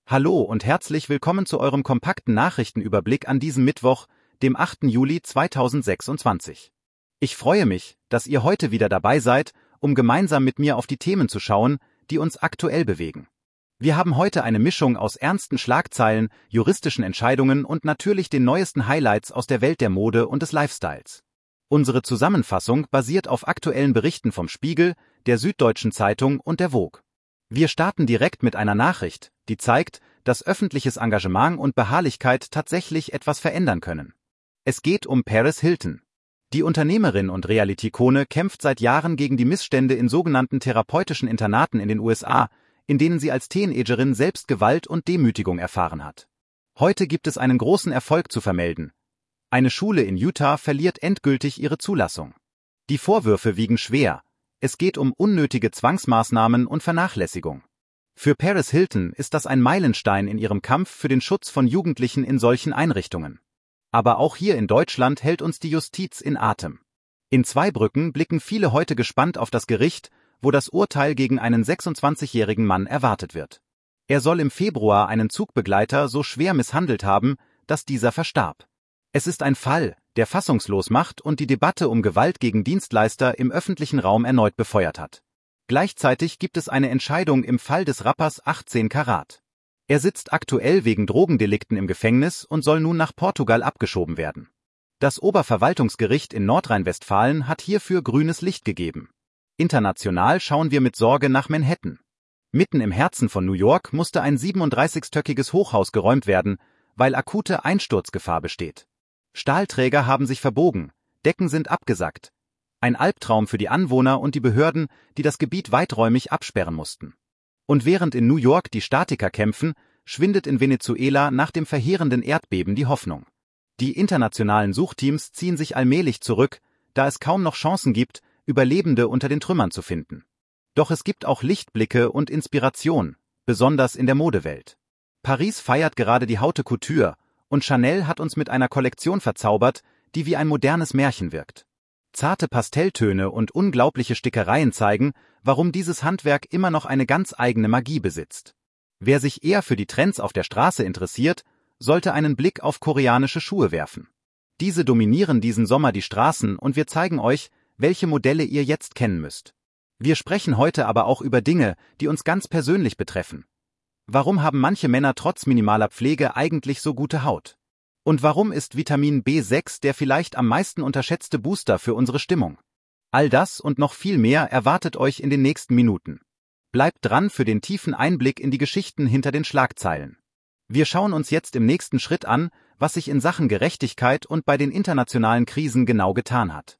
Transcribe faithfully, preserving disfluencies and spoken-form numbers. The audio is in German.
Hallo und herzlich willkommen zu eurem kompakten Nachrichtenüberblick an diesem Mittwoch, dem achten Juli zweitausendsechsundzwanzig. Ich freue mich, dass ihr heute wieder dabei seid, um gemeinsam mit mir auf die Themen zu schauen, die uns aktuell bewegen. Wir haben heute eine Mischung aus ernsten Schlagzeilen, juristischen Entscheidungen und natürlich den neuesten Highlights aus der Welt der Mode und des Lifestyles. Unsere Zusammenfassung basiert auf aktuellen Berichten vom Spiegel, der Süddeutschen Zeitung und der Vogue. Wir starten direkt mit einer Nachricht, die zeigt, dass öffentliches Engagement und Beharrlichkeit tatsächlich etwas verändern können. Es geht um Paris Hilton. Die Unternehmerin und Reality-Ikone kämpft seit Jahren gegen die Missstände in sogenannten therapeutischen Internaten in den U S A, in denen sie als Teenagerin selbst Gewalt und Demütigung erfahren hat. Heute gibt es einen großen Erfolg zu vermelden. Eine Schule in Utah verliert endgültig ihre Zulassung. Die Vorwürfe wiegen schwer. Es geht um unnötige Zwangsmaßnahmen und Vernachlässigung. Für Paris Hilton ist das ein Meilenstein in ihrem Kampf für den Schutz von Jugendlichen in solchen Einrichtungen. Aber auch hier in Deutschland hält uns die Justiz in Atem. In Zweibrücken blicken viele heute gespannt auf das Gericht, wo das Urteil gegen einen sechsundzwanzigjährigen Mann erwartet wird. Er soll im Februar einen Zugbegleiter so schwer misshandelt haben, dass dieser verstarb. Es ist ein Fall, der fassungslos macht und die Debatte um Gewalt gegen Dienstleister im öffentlichen Raum erneut befeuert hat. Gleichzeitig gibt es eine Entscheidung im Fall des Rappers achtzehn Karat. Er sitzt aktuell wegen Drogendelikten im Gefängnis und soll nun nach Portugal abgeschoben werden. Das Oberverwaltungsgericht in Nordrhein-Westfalen hat hierfür grünes Licht gegeben. International schauen wir mit Sorge nach Manhattan. Mitten im Herzen von New York musste ein siebenunddreißigstöckiges Hochhaus geräumt werden, weil akute Einsturzgefahr besteht. Stahlträger haben sich verbogen, Decken sind abgesackt. Ein Albtraum für die Anwohner und die Behörden, die das Gebiet weiträumig absperren mussten. Und während in New York die Statiker kämpfen, schwindet in Venezuela nach dem verheerenden Erdbeben die Hoffnung. Die internationalen Suchteams ziehen sich allmählich zurück, da es kaum noch Chancen gibt, Überlebende unter den Trümmern zu finden. Doch es gibt auch Lichtblicke und Inspiration, besonders in der Modewelt. Paris feiert gerade die Haute Couture und Chanel hat uns mit einer Kollektion verzaubert, die wie ein modernes Märchen wirkt. Zarte Pastelltöne und unglaubliche Stickereien zeigen, warum dieses Handwerk immer noch eine ganz eigene Magie besitzt. Wer sich eher für die Trends auf der Straße interessiert, sollte einen Blick auf koreanische Schuhe werfen. Diese dominieren diesen Sommer die Straßen und wir zeigen euch, welche Modelle ihr jetzt kennen müsst. Wir sprechen heute aber auch über Dinge, die uns ganz persönlich betreffen. Warum haben manche Männer trotz minimaler Pflege eigentlich so gute Haut? Und warum ist Vitamin B sechs der vielleicht am meisten unterschätzte Booster für unsere Stimmung? All das und noch viel mehr erwartet euch in den nächsten Minuten. Bleibt dran für den tiefen Einblick in die Geschichten hinter den Schlagzeilen. Wir schauen uns jetzt im nächsten Schritt an, was sich in Sachen Gerechtigkeit und bei den internationalen Krisen genau getan hat.